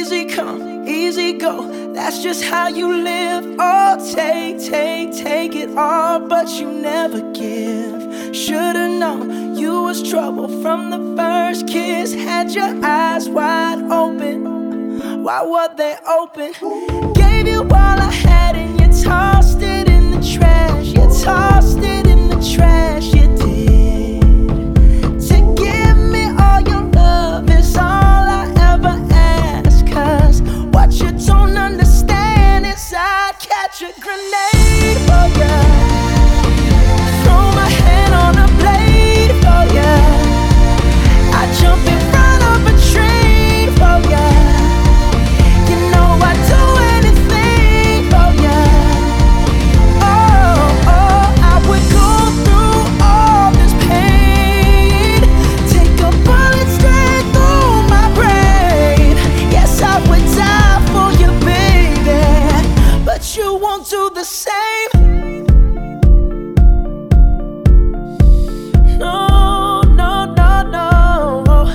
Easy come, easy go, that's just how you live. Oh, take it all, but you never give. Should've known you was trouble from the first kiss. Had your eyes wide open, why were they open? Gave you all I had and you tossed it in the trash. You tossed it in the trash, you did. To give me all your love is all I ever ask. Cause what you don't understand is I'd catch a grenade for ya, throw my hand on a blade for ya, I'd jump in front of a train for ya. You know I'd do anything for ya. Oh, I would go through all this pain, take a bullet straight through my brain. Yes, I would die for you, baby, but you won't do the same. No, no, no, no.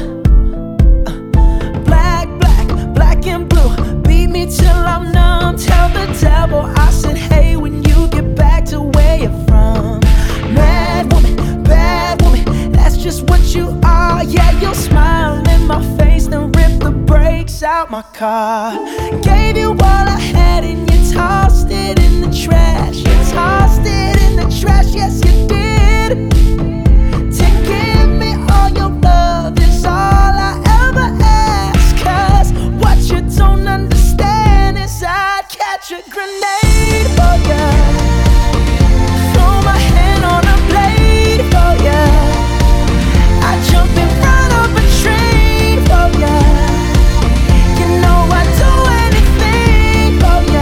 Black and blue, beat me till I'm numb. Tell the devil I said hey when you get back to where you're from. Bad woman, that's just what you are. Yeah, you'll smile in my face, then rip the brakes out my car. Gave you all I had and you tossed it in the trash. You tossed it in the trash, yes you did. To give me all your love is all I ever ask. Cause what you don't understand is I'd catch a grenade for ya, throw my hand on a blade for ya, I'd jump in front of a train for ya. You know I'd do anything for ya.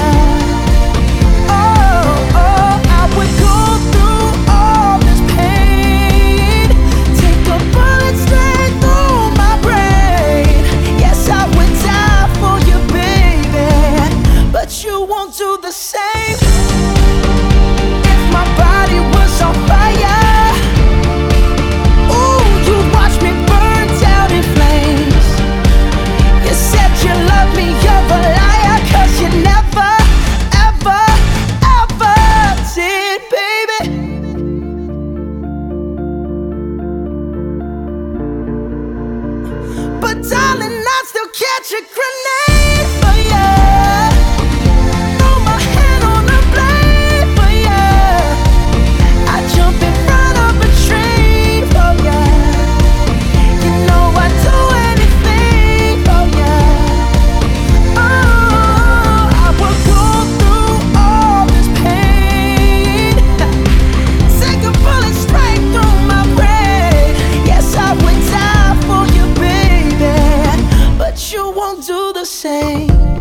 Oh, I would go through all this pain, take a bullet straight through my brain. Yes, I would die for you, baby, but you won't do the same. If my body was on fire, ooh, you'd watch me burn down in flames. You said you love me, you're a liar, cause you never, ever, ever did, baby. But darling, I'd still catch a grenade for ya, throw my hand on a blade for ya, I'd jump in front of a train for ya. You know I'd do anything for ya. Oh, I would go through all this pain, take a bullet straight through my brain. Yes, I would die for you, baby, but you won't do the same.